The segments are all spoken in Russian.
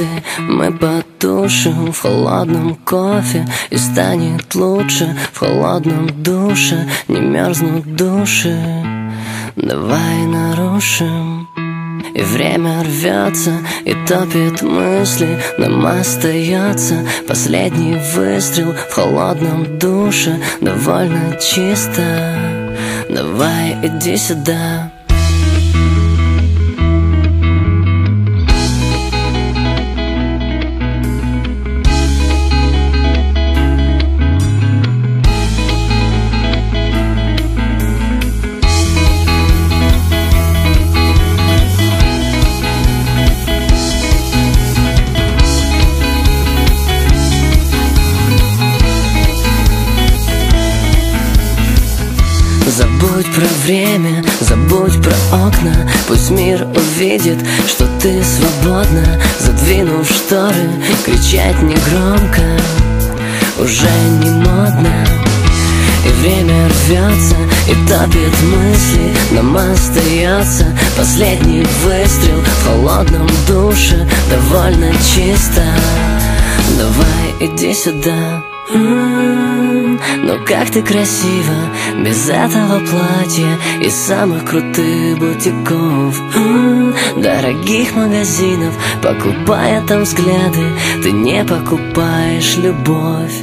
взгляды мы потушим в холодном кофе, и станет лучше в холодном душе. Не мерзнут души, давай нарушим. И время рвется и топит мысли, нам остается последний выстрел в холодном душе. Довольно чисто, давай иди сюда. Забудь про время, забудь про окна. Пусть мир увидит, что ты свободна. Задвинув шторы, кричать негромко уже не модно. И время рвется и топит мысли, нам остается последний выстрел в холодном душе. Довольно чисто, давай иди сюда. Но как ты красива без этого платья и самых крутых бутиков, дорогих магазинов, покупая там взгляды, ты не покупаешь любовь.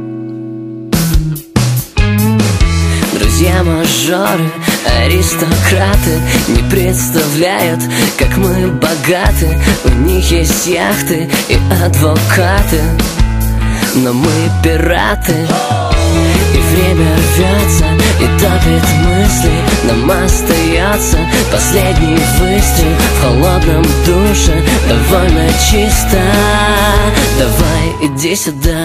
Друзья-мажоры, аристократы не представляют, как мы богаты. У них есть яхты и адвокаты, но мы пираты. И время рвется и топит мысли, нам остается последний выстрел в холодном душе. Довольно чисто, давай иди сюда.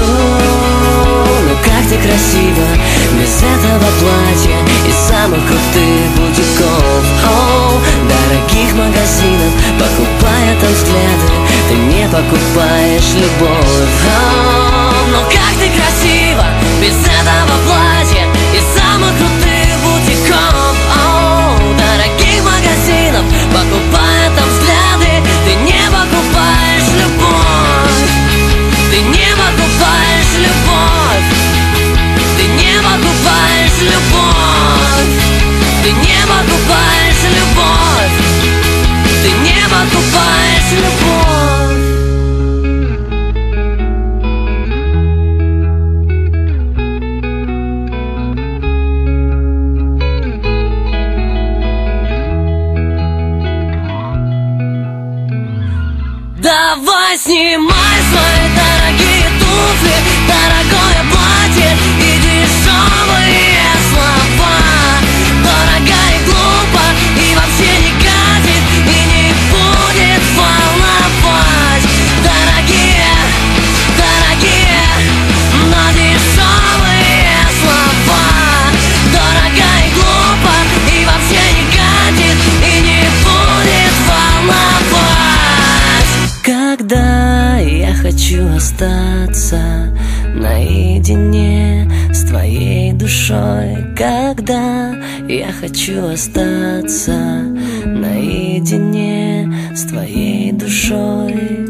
Ну как ты красива без этого платья и самых крутых бутиков, дорогих магазинов, покупая там взгляды, ты не покупаешь любовь. Но как ты красива без этого платья и самых крутых бутиков, дорогих магазинов, покупая там взгляды, ты не покупаешь любовь. Ты не покупаешь любовь. Ты не покупаешь любовь. Ты не покупаешь любовь. Ты не покупаешь любовь. Давай снимай свои дорогие туфли, дорогое платье и дешевые слова. Дорого и глупо, и вообще не катит, и не будет волновать. Дорогие, дорогие, но дешевые слова. Дорого и глупо, и вообще не катит, и не будет волновать. Когда я хочу остаться наедине с твоей душой, когда я хочу остаться наедине с твоей душой.